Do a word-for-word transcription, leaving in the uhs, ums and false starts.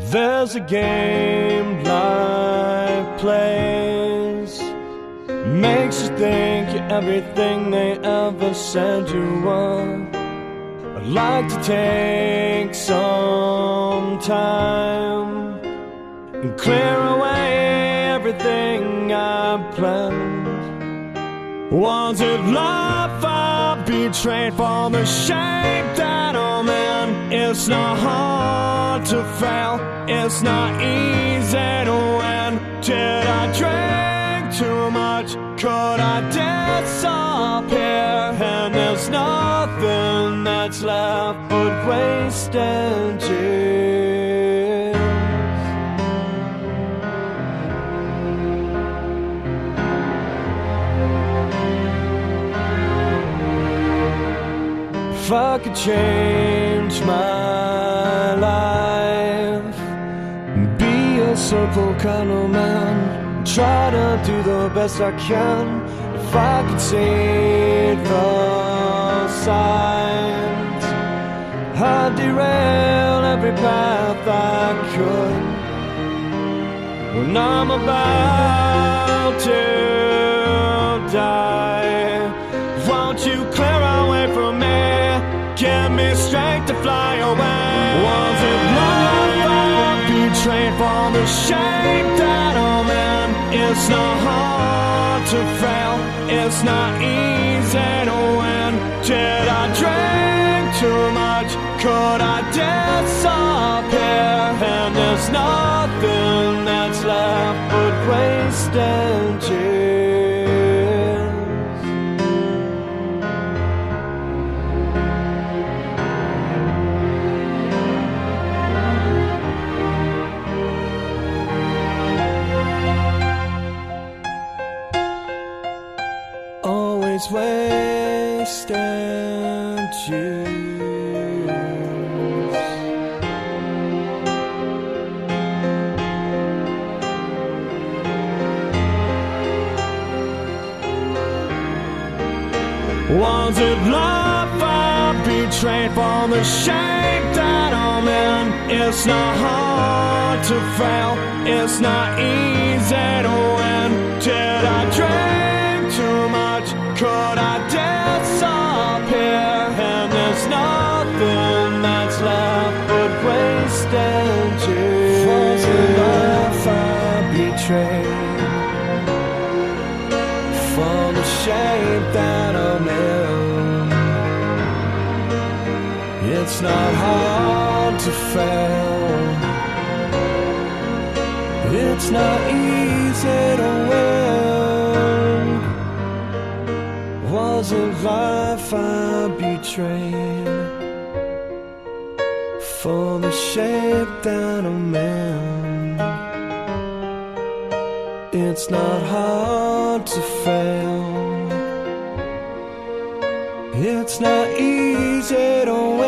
There's a game life plays, makes you think you're everything they ever said you were. I'd like to take some time and clear away everything I planned. Was it love I betrayed for the shape that I'm in? It's not hard to fail, it's not easy to win. Did I drink too much? Could I disappear? And there's nothing that's left but wasted years. If I could change my life, be a simple kind of man, try to do the best I can. If I could see the signs, I'd derail every path I could. When I'm about to die, won't you clear away from me? Give me strength to fly away. Was it love I betrayed for the shape that I'm in? It's not hard to fail, it's not easy to win. Did I drink too much? Could I disappear? And there's nothing that's left but wasted years. Always wasted years. Was it love I betrayed for the shape that I'm in? It's not hard to fail, it's not easy to win. Did I drink too much? Could I disappear? And there's nothing that's left but wasted years. Was it love I betrayed for the shape that I'm in? It's not hard to fail, it's not easy to win. Was it life I betrayed for the shape that I'm in? It's not hard to fail, it's not easy to win.